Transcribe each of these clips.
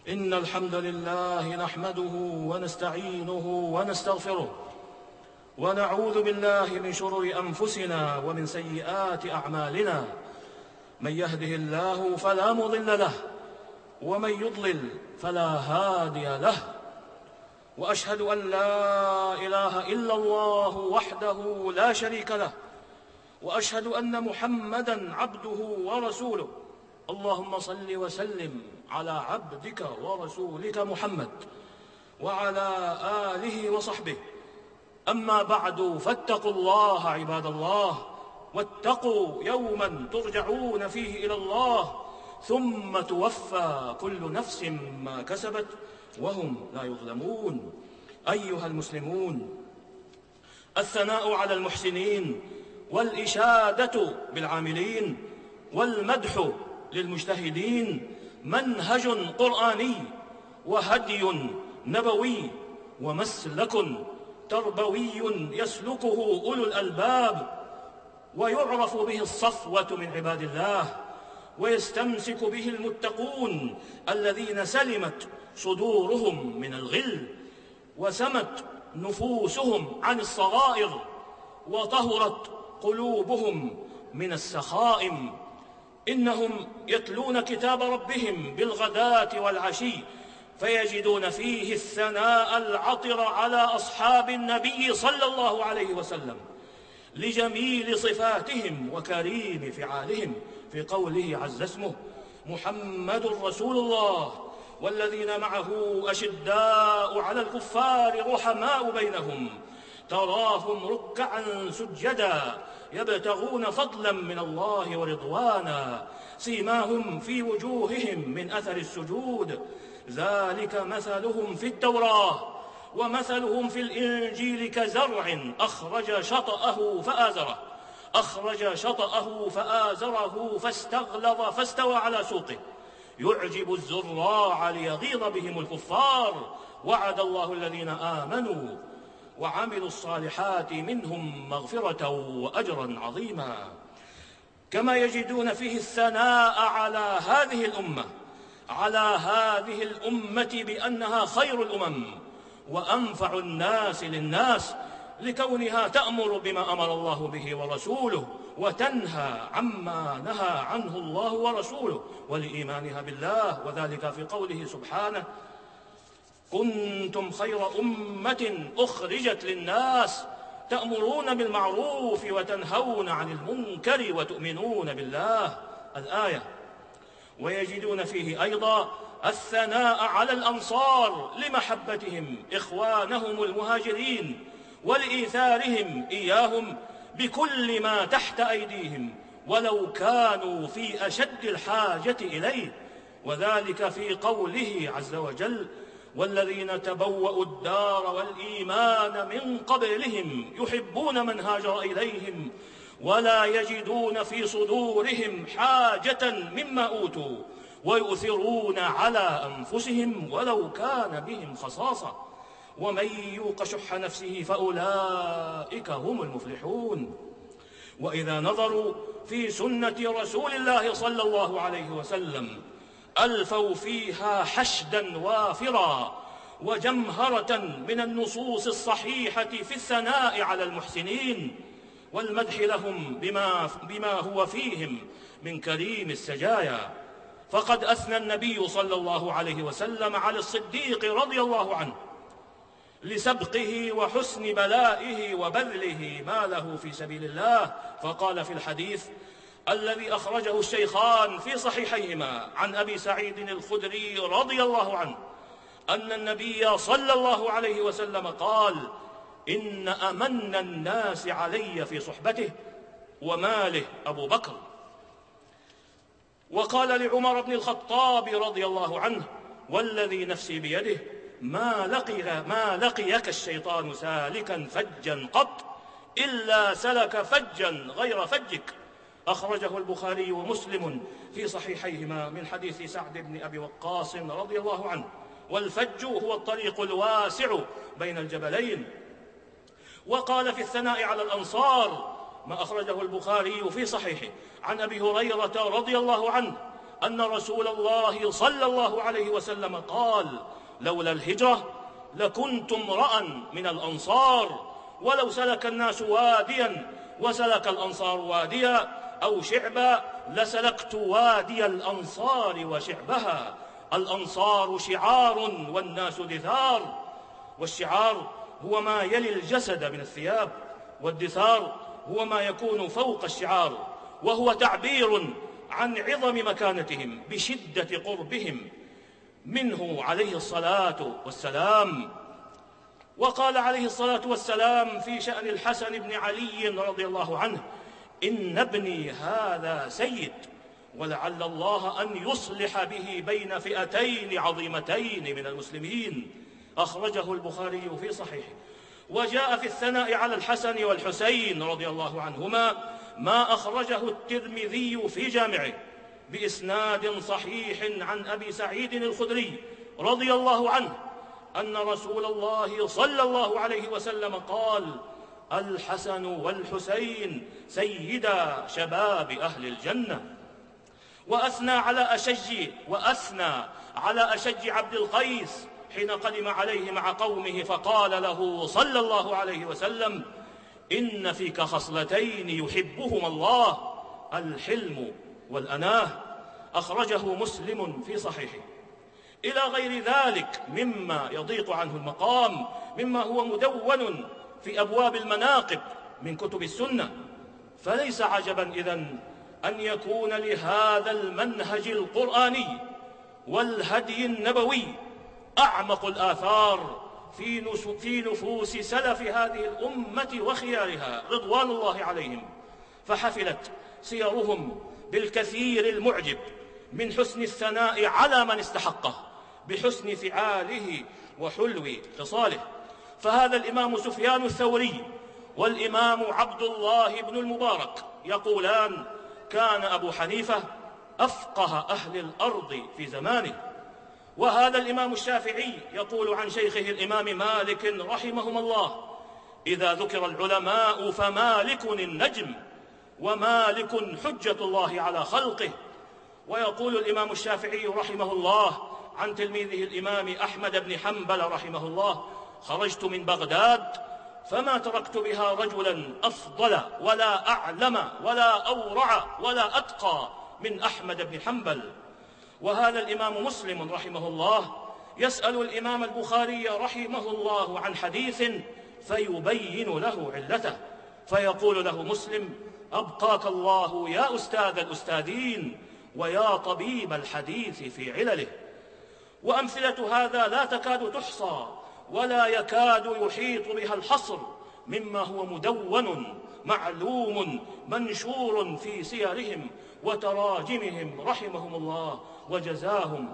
إن الحمد لله نحمده ونستعينه ونستغفره ونعوذ بالله من شرور أنفسنا ومن سيئات أعمالنا. من يهده الله فلا مضل له ومن يضلل فلا هادي له، وأشهد أن لا إله إلا الله وحده لا شريك له، وأشهد أن محمدًا عبده ورسوله. اللهم صل وسلم على عبدك ورسولك محمد وعلى آله وصحبه. أما بعد، فاتقوا الله عباد الله، واتقوا يوما ترجعون فيه إلى الله ثم توفى كل نفس ما كسبت وهم لا يظلمون. أيها المسلمون، الثناء على المحسنين والإشادة بالعاملين والمدح للمجتهدين منهج قرآني وهدي نبوي ومسلك تربوي يسلكه أولو الألباب، ويعرف به الصفوة من عباد الله، ويستمسك به المتقون الذين سلمت صدورهم من الغل وسمت نفوسهم عن الصغائر وطهرت قلوبهم من السخائم. إنهم يتلون كتاب ربهم بالغداة والعشي فيجدون فيه الثناء العطر على أصحاب النبي صلى الله عليه وسلم لجميل صفاتهم وكريم فعالهم، في قوله عز اسمه: محمد رسول الله والذين معه أشداء على الكفار رحماء بينهم تراهم ركعا سجدا يبتغون فضلا من الله ورضوانا سيماهم في وجوههم من أثر السجود ذلك مثلهم في التوراة ومثلهم في الإنجيل كزرع أخرج شطأه فآزره فاستغلظ فاستوى على سوقه يعجب الزراع ليغيظ بهم الكفار. وعد الله الذين آمنوا وعملوا الصالحات منهم مغفرة وأجرا عظيما. كما يجدون فيه الثناء على هذه الأمة بأنها خير الأمم وأنفع الناس للناس، لكونها تأمر بما أمر الله به ورسوله وتنهى عما نهى عنه الله ورسوله، ولإيمانها بالله، وذلك في قوله سبحانه: كنتم خير أمة أخرجت للناس تأمرون بالمعروف وتنهون عن المنكر وتؤمنون بالله، الآية. ويجدون فيه أيضا الثناء على الأنصار لمحبتهم إخوانهم المهاجرين ولإيثارهم إياهم بكل ما تحت أيديهم ولو كانوا في أشد الحاجة إليه، وذلك في قوله عز وجل: والذين تبوأوا الدار والإيمان من قبلهم يحبون من هاجر إليهم ولا يجدون في صدورهم حاجة مما أوتوا ويؤثرون على أنفسهم ولو كان بهم خصاصة ومن يوق شح نفسه فأولئك هم المفلحون. وإذا نظروا في سنة رسول الله صلى الله عليه وسلم ألفوا فيها حشدا وافرا وجمهرة من النصوص الصحيحة في الثناء على المحسنين والمدح لهم بما هو فيهم من كريم السجايا. فقد أثنى النبي صلى الله عليه وسلم على الصديق رضي الله عنه لسبقه وحسن بلائه وبذله ماله في سبيل الله، فقال في الحديث الذي أخرجه الشيخان في صحيحيهما عن أبي سعيد الخدري رضي الله عنه أن النبي صلى الله عليه وسلم قال: إن أمن الناس علي في صحبته وماله أبو بكر. وقال لعمر بن الخطاب رضي الله عنه: والذي نفسي بيده ما لقيك الشيطان سالكا فجا قط إلا سلك فجا غير فجك. أخرجه البخاري ومسلم في صحيحيهما من حديث سعد بن أبي وقاص رضي الله عنه. والفج هو الطريق الواسع بين الجبلين. وقال في الثناء على الأنصار ما أخرجه البخاري في صحيحه عن أبي هريرة رضي الله عنه أن رسول الله صلى الله عليه وسلم قال: لولا الهجرة لكنت امرأ من الأنصار، ولو سلك الناس واديا وسلك الأنصار واديا أو شعبا لسلكت وادي الأنصار وشعبها. الأنصار شعار والناس دثار، والشعار هو ما يلي الجسد من الثياب، والدثار هو ما يكون فوق الشعار، وهو تعبير عن عظم مكانتهم بشدة قربهم منه عليه الصلاة والسلام. وقال عليه الصلاة والسلام في شأن الحسن بن علي رضي الله عنه: إن ابني هذا سيد، ولعل الله أن يصلح به بين فئتين عظيمتين من المسلمين. أخرجه البخاري في صحيحه. وجاء في الثناء على الحسن والحسين رضي الله عنهما ما أخرجه الترمذي في جامعه بإسناد صحيح عن أبي سعيد الخدري رضي الله عنه أن رسول الله صلى الله عليه وسلم قال: الحسن والحسين سيدا شباب أهل الجنة. وأثنى على أشج عبد القيس حين قدم عليه مع قومه فقال له صلى الله عليه وسلم: إن فيك خصلتين يحبهما الله، الحلم والأناه. أخرجه مسلم في صحيحه. إلى غير ذلك مما يضيق عنه المقام، مما هو مدون في أبواب المناقب من كتب السنة. فليس عجبا إذن أن يكون لهذا المنهج القرآني والهدي النبوي أعمق الآثار في نفوس سلف هذه الأمة وخيارها رضوان الله عليهم، فحفلت سيرهم بالكثير المعجب من حسن الثناء على من استحقه بحسن فعاله وحلو خصاله. فهذا الإمام سفيان الثوري والإمام عبد الله بن المبارك يقولان: كان أبو حنيفة أفقه أهل الأرض في زمانه. وهذا الإمام الشافعي يقول عن شيخه الإمام مالك رحمهما الله: إذا ذكر العلماء فمالك النجم، ومالك حجة الله على خلقه. ويقول الإمام الشافعي رحمه الله عن تلميذه الإمام أحمد بن حنبل رحمه الله: خرجت من بغداد فما تركت بها رجلا أفضل ولا أعلم ولا أورع ولا أتقى من أحمد بن حنبل. وهذا الإمام مسلم رحمه الله يسأل الإمام البخاري رحمه الله عن حديث فيبين له علته، فيقول له مسلم: أبقاك الله يا أستاذ الأستاذين ويا طبيب الحديث في علله. وأمثلة هذا لا تكاد تحصى ولا يكاد يحيط بها الحصر، مما هو مدون معلوم منشور في سيرهم وتراجمهم رحمهم الله وجزاهم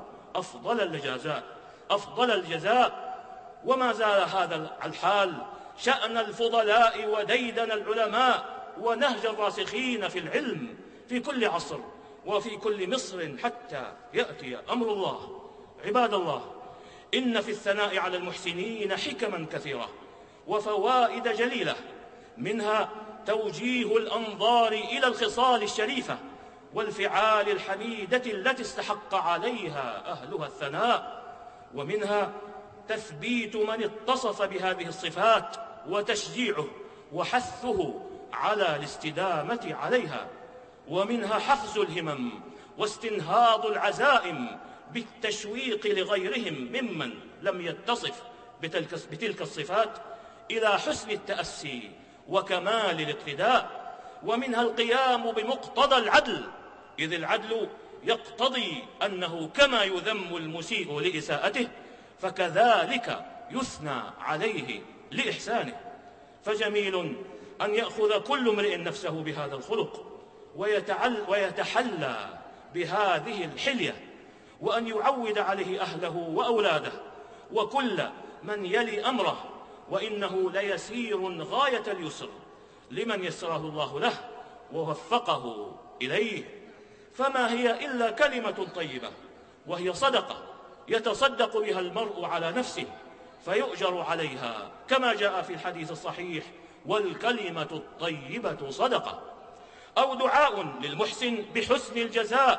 أفضل الجزاء. وما زال هذا الحال شأن الفضلاء وديدن العلماء ونهج الراسخين في العلم في كل عصر وفي كل مصر حتى يأتي أمر الله. عباد الله، إن في الثناء على المحسنين حكما كثيرة وفوائد جليلة، منها توجيه الأنظار إلى الخصال الشريفة والفعال الحميدة التي استحق عليها أهلها الثناء، ومنها تثبيت من اتصف بهذه الصفات وتشجيعه وحثه على الاستدامة عليها، ومنها حفز الهمم واستنهاض العزائم بالتشويق لغيرهم ممن لم يتصف بتلك الصفات إلى حسن التأسي وكمال الاقتداء، ومنها القيام بمقتضى العدل، إذ العدل يقتضي أنه كما يذم المسيء لإساءته فكذلك يثنى عليه لإحسانه. فجميل أن يأخذ كل امرئ نفسه بهذا الخلق ويتحلى بهذه الحلية، وأن يعود عليه أهله وأولاده وكل من يلي أمره، وإنه ليسير غاية اليسر لمن يسره الله له ووفقه إليه. فما هي إلا كلمة طيبة، وهي صدقة يتصدق بها المرء على نفسه فيؤجر عليها، كما جاء في الحديث الصحيح: والكلمة الطيبة صدقة. أو دعاء للمحسن بحسن الجزاء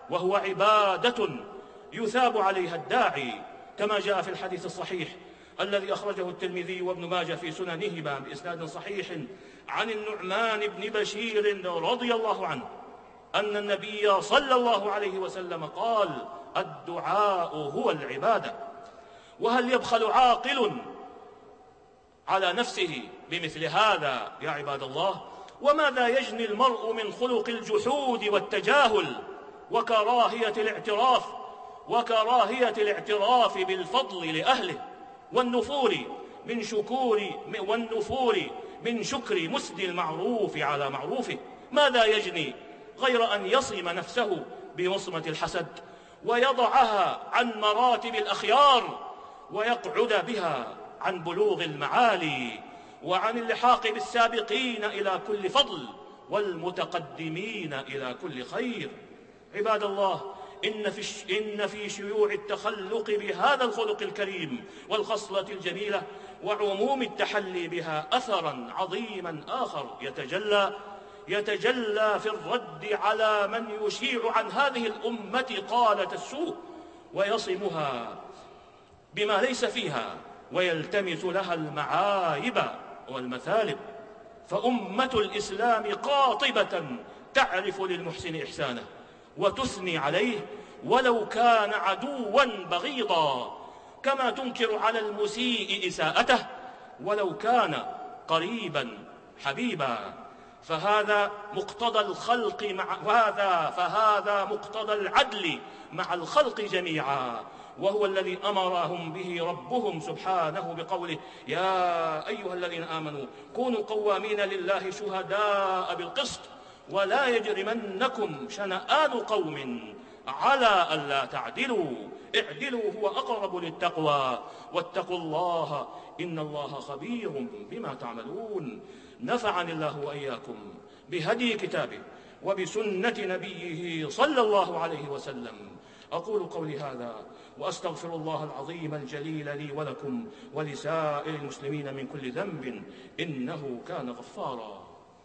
وهو عبادة يثاب عليها الداعي، كما جاء في الحديث الصحيح الذي أخرجه الترمذي وابن ماجه في سننهما بإسناد صحيح عن النعمان بن بشير رضي الله عنه أن النبي صلى الله عليه وسلم قال: الدعاء هو العبادة. وهل يبخل عاقل على نفسه بمثل هذا يا عباد الله؟ وماذا يجني المرء من خلق الجحود والتجاهل وكراهية الاعتراف بالفضل لأهله والنفور من شكر مسدي المعروف على معروفه؟ ماذا يجني غير أن يصم نفسه بوصمة الحسد ويضعها عن مراتب الأخيار ويقعد بها عن بلوغ المعالي وعن اللحاق بالسابقين إلى كل فضل والمتقدمين إلى كل خير. عباد الله، إن في شيوع التخلق بهذا الخلق الكريم والخصلة الجميلة وعموم التحلي بها أثرا عظيما آخر يتجلى في الرد على من يشيع عن هذه الأمة قالة السوء ويصمها بما ليس فيها ويلتمس لها المعايب والمثالب. فأمة الإسلام قاطبة تعرف للمحسن إحسانه وتثني عليه ولو كان عدوا بغيضا، كما تنكر على المسيء إساءته ولو كان قريبا حبيبا. فهذا مقتضى العدل مع الخلق جميعا، وهو الذي أمرهم به ربهم سبحانه بقوله: يا أيها الذين آمنوا كونوا قوامين لله شهداء بالقسط ولا يجرمنكم شنآن قوم على ألا تعدلوا اعدلوا هو أقرب للتقوى واتقوا الله إن الله خبير بما تعملون. نفعني الله وإياكم بهدي كتابه وبسنة نبيه صلى الله عليه وسلم. أقول قولي هذا وأستغفر الله العظيم الجليل لي ولكم ولسائر المسلمين من كل ذنب إنه كان غفارا.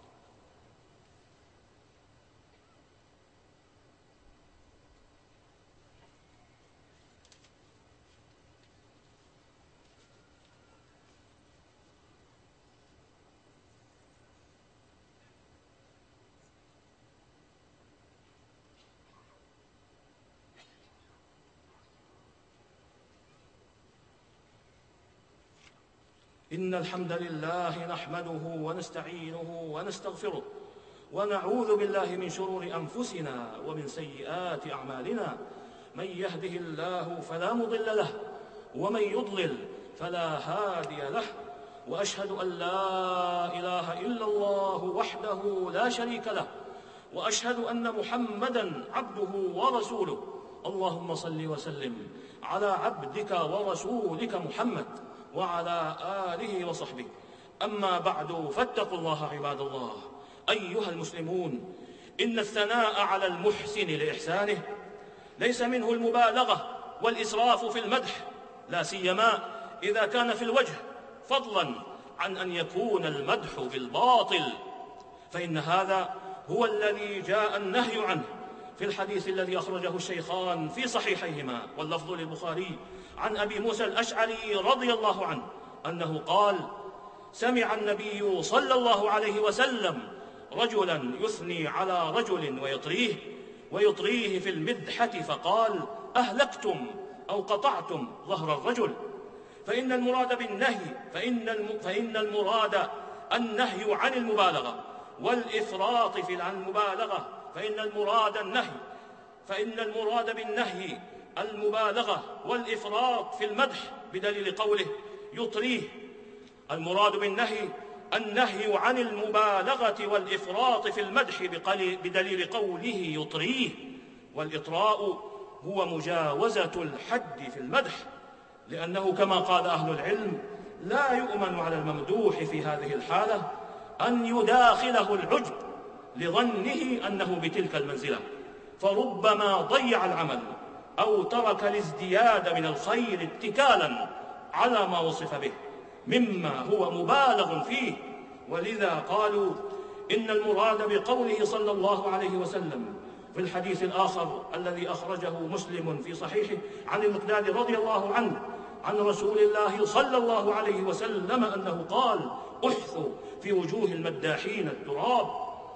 إن الحمد لله نحمده ونستعينه ونستغفره ونعوذ بالله من شرور أنفسنا ومن سيئات أعمالنا. من يهده الله فلا مضل له ومن يضلل فلا هادي له، وأشهد أن لا إله إلا الله وحده لا شريك له، وأشهد أن محمدًا عبده ورسوله. اللهم صل وسلم على عبدك ورسولك محمد وعلى آله وصحبه. أما بعد، فاتقوا الله عباد الله. أيها المسلمون، إن الثناء على المحسن لإحسانه ليس منه المبالغة والإسراف في المدح، لا سيما إذا كان في الوجه، فضلا عن أن يكون المدح بالباطل، فإن هذا هو الذي جاء النهي عنه في الحديث الذي أخرجه الشيخان في صحيحيهما واللفظ للبخاري عن أبي موسى الأشعري رضي الله عنه أنه قال: سمع النبي صلى الله عليه وسلم رجلا يثني على رجل ويطريه في المدحة فقال: أهلكتم أو قطعتم ظهر الرجل. فإن المراد النهي عن المبالغة والإفراط في المبالغة، فإن المراد بالنهي المبالغة والإفراط في المدح بدليل قوله يطريه. المراد بالنهي النهي عن المبالغة والإفراط في المدح بدليل قوله يطريه. والإطراء هو مجاوزة الحد في المدح، لأنه كما قال أهل العلم لا يؤمن على الممدوح في هذه الحالة أن يداخله العجب لظنه أنه بتلك المنزلة، فربما ضيع العمل أو ترك الازدياد من الخير اتكالا على ما وصف به مما هو مبالغ فيه. ولذا قالوا إن المراد بقوله صلى الله عليه وسلم في الحديث الآخر الذي أخرجه مسلم في صحيحه عن المقداد رضي الله عنه عن رسول الله صلى الله عليه وسلم أنه قال: احثوا في وجوه المداحين التراب،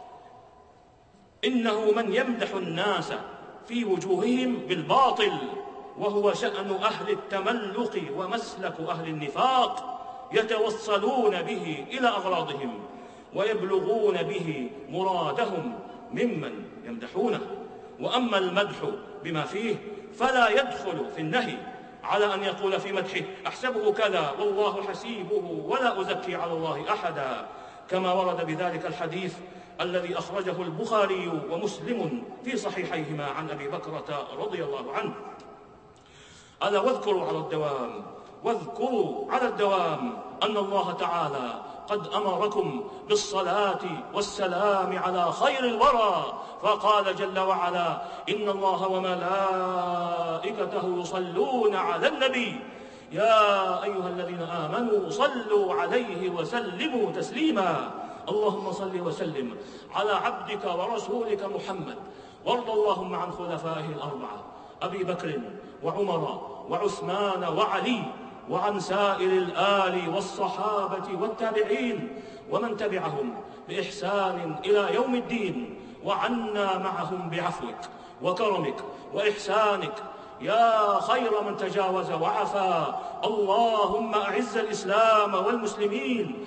إنه من يمدح الناس في وجوههم بالباطل وهو شأن أهل التملق ومسلك أهل النفاق، يتوصلون به إلى أغراضهم ويبلغون به مرادهم ممن يمدحونه. وأما المدح بما فيه فلا يدخل في النهي على أن يقول في مدحه: أحسبه كذا والله حسيبه ولا أزكي على الله أحدا، كما ورد بذلك الحديث الذي أخرجه البخاري ومسلم في صحيحيهما عن أبي بكرة رضي الله عنه: ألا واذكروا على الدوام أن الله تعالى قد أمركم بالصلاة والسلام على خير الورى، فقال جل وعلا: إن الله وملائكته يصلون على النبي يا أيها الذين آمنوا صلوا عليه وسلموا تسليما. اللهم صل وسلم على عبدك ورسولك محمد، وارض اللهم عن خلفائه الأربعة أبي بكر وعمر وعثمان وعلي، وعن سائر الآل والصحابة والتابعين ومن تبعهم بإحسان إلى يوم الدين، وعنا معهم بعفوك وكرمك وإحسانك يا خير من تجاوز وعفا. اللهم أعز الإسلام والمسلمين،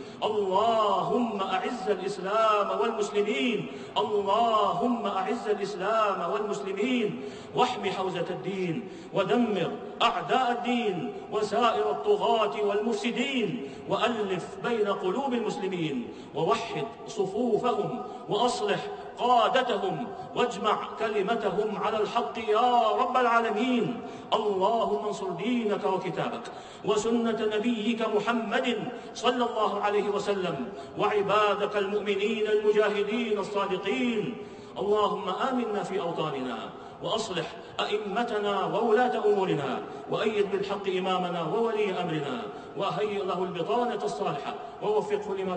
اللهم أعز الإسلام والمسلمين، اللهم أعز الإسلام والمسلمين، واحم حوزة الدين ودمر أعداء الدين وسائر الطغاة والمفسدين، وألف بين قلوب المسلمين ووحد صفوفهم وأصلح قادتهم واجمع كلمتهم على الحق يا رب العالمين. اللهم انصر دينك وكتابك وسنة نبيك محمد صلى الله عليه وسلم وعبادك المؤمنين المجاهدين الصادقين. اللهم آمنا في أوطاننا وأصلح أئمتنا وولاة أمورنا، وأيد بالحق إمامنا وولي أمرنا، وهيئ له البطانة الصالحة، ووفقه لما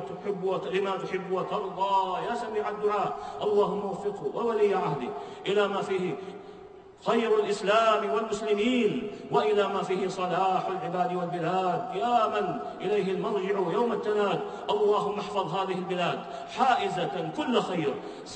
تحب وترضى يا سميع الدعاء. اللهم وفقه وولي عهده إلى ما فيه خير الإسلام والمسلمين، وإلى ما فيه صلاح العباد والبلاد، يا من إليه المرجع يوم التناد. اللهم احفظ هذه البلاد حائزة كل خير،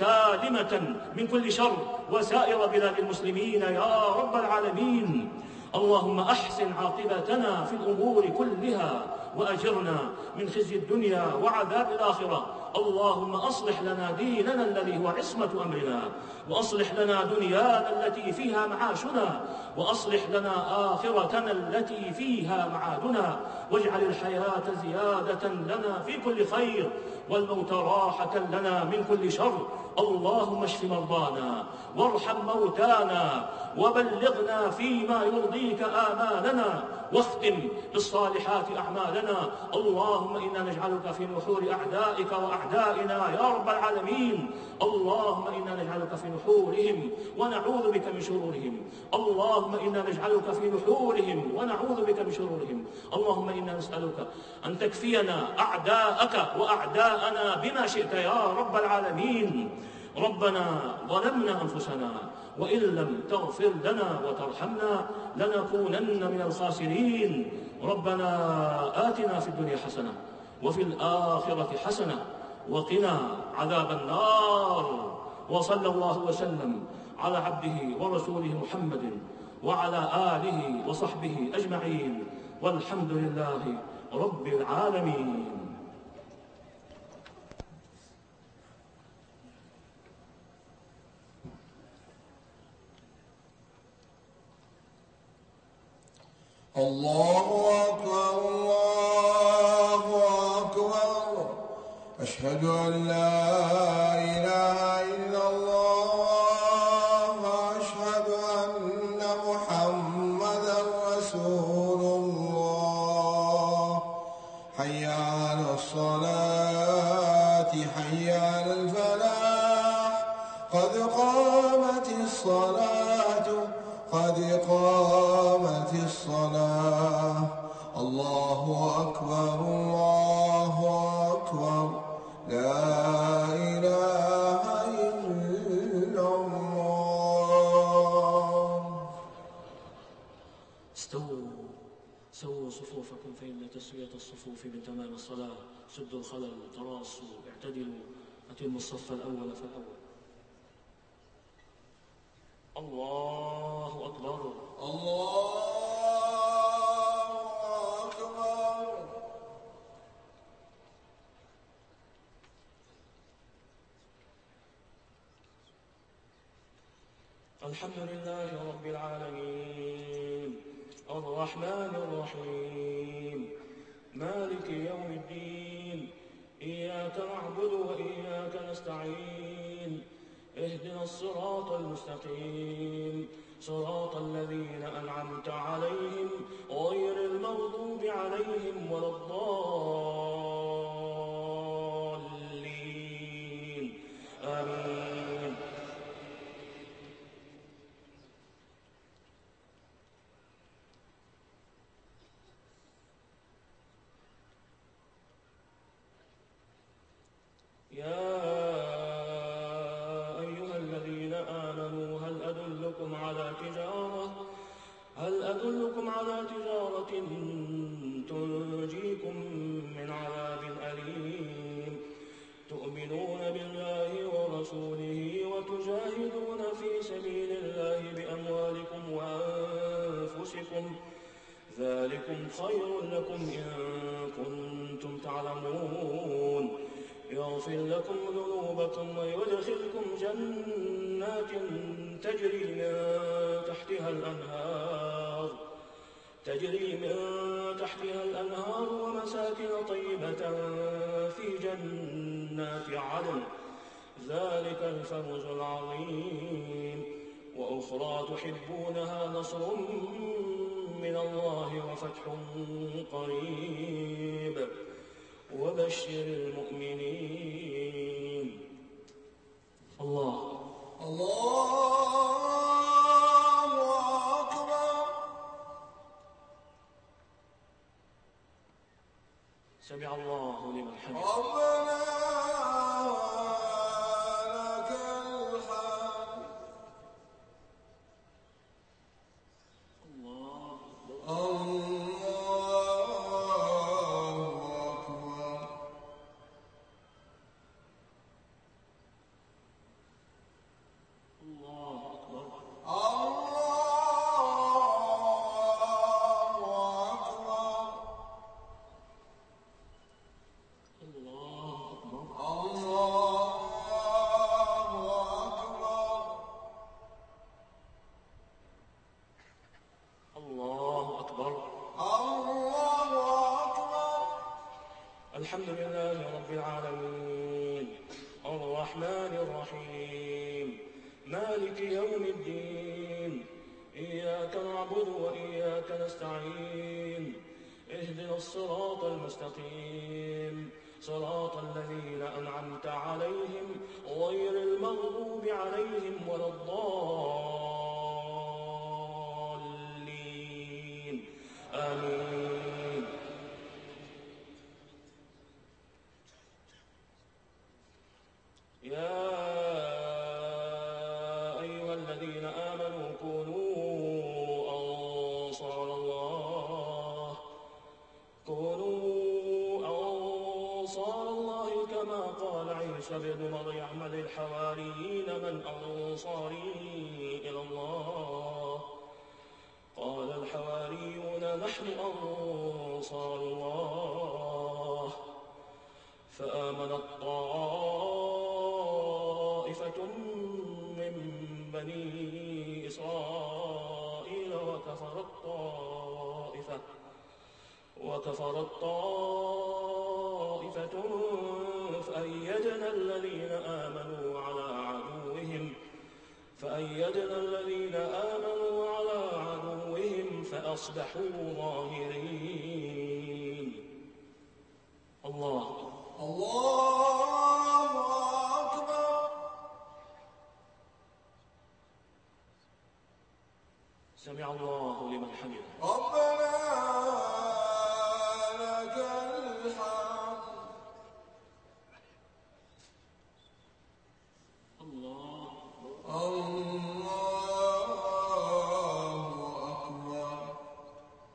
سالمة من كل شر، وسائر بلاد المسلمين يا رب العالمين. اللهم أحسن عاقبتنا في الأمور كلها، وأجرنا من خزي الدنيا وعذاب الآخرة. اللهم أصلح لنا ديننا الذي هو عصمة أمرنا، وأصلح لنا دنيانا التي فيها معاشنا، وأصلح لنا آخرتنا التي فيها معادنا، واجعل الحياة زيادة لنا في كل خير، والموت راحة لنا من كل شر. اللهم اشف مرضانا وارحم موتانا، وبلغنا فيما يرضيك آمالنا، واختم بالصالحات أعمالنا. اللهم إنا نجعلك في نحور أعدائك وأعدائنا يا رب العالمين. اللهم إنا نجعلك في نحورهم ونعوذ بك من شرورهم. اللهم إنا نجعلك في نحورهم ونعوذ بك من شرورهم. اللهم إنا نسألك أن تكفينا أعداءك وأعداءنا بما شئت يا رب العالمين. ربنا ظلمنا أنفسنا وإن لم تغفر لنا وترحمنا لنكونن من الخاسرين. ربنا آتنا في الدنيا حسنة وفي الآخرة حسنة وقنا عذاب النار. وصلى الله وسلم على عبده ورسوله محمد وعلى آله وصحبه أجمعين، والحمد لله رب العالمين. الله أكبر الله أكبر، أشهد أن لا إله إلا الله، وأشهد أن محمدا رسول الله. حي على الصلاة حي على الفلاح، قد قامت الصلاة قد قامت الصلاة. الله أكبر الله أكبر، لا إله سووا صفوفكم فإن تسوية الصفوف من تمام الصلاة. سدوا الخلل، تراصوا، اعتدلوا، أتموا الصف الأول فالأول. الله أكبر. الله أكبر. الحمد لله رب العالمين الرحمن الرحيم مالك يوم الدين إياك نعبد وإياك نستعين اهدنا الصراط المستقيم صراط الذين أنعمت عليهم غير المغضوب عليهم ولا الضالين آمين. يا أيها الذين آمنوا هل أدلكم على تجارة تنجيكم من عذاب أليم تؤمنون بالله ورسوله وتجاهدون في سبيل الله بأموالكم وأنفسكم ذلكم خير لكم إن كنتم تعلمون يغفر لكم ذنوبكم ويدخلكم جنات تجري من تحتها الأنهار ومساكن طيبة في جنات عدن ذلك الفوز العظيم. وأخرى تحبونها نصر من الله وفتح قريب وبشر المؤمنين. الله أكبر. سمع الله لمن حمده. ربنا لك الحمد. الله أكبر. الله أكبر. الحمد لله رب العالمين الرحمن الرحيم مالك يوم الدين إياك نعبد وإياك نستعين اهدنا الصراط المستقيم صراط الذين أنعمت عليهم غير المغضوب عليهم ولا الضالين آمين. يا أيها الذين آمنوا كونوا أنصار الله كما قال عيسى بن مريم للحواريين من أنصاري إلى الله قال الحواريون نحن أنصار الله فآمنت طائفة من بني إسرائيل وكفرت طائفة فأيدنا الذين آمنوا على عدوهم فأصبحوا ظاهرين. الله أكبر. سمع الله لمن حمده. ربنا لك الحمد. الله أكبر.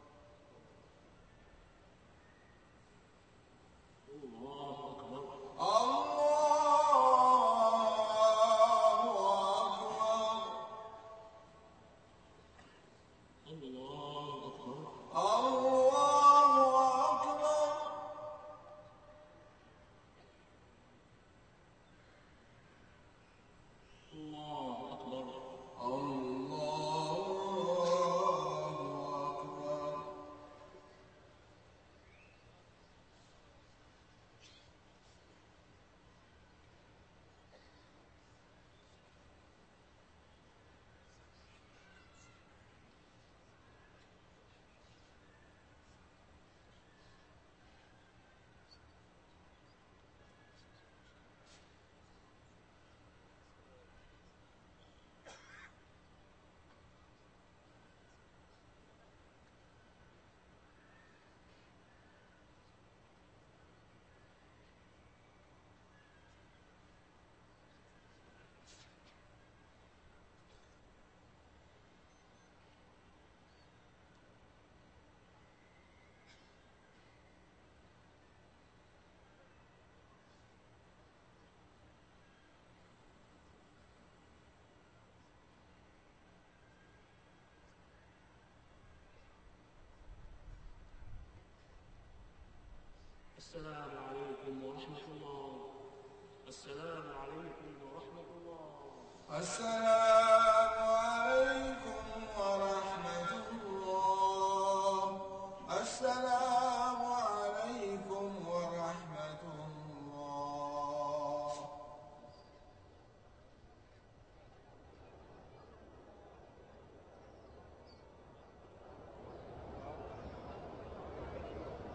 السلام عليكم ورحمة الله. السلام عليكم ورحمة الله. السلام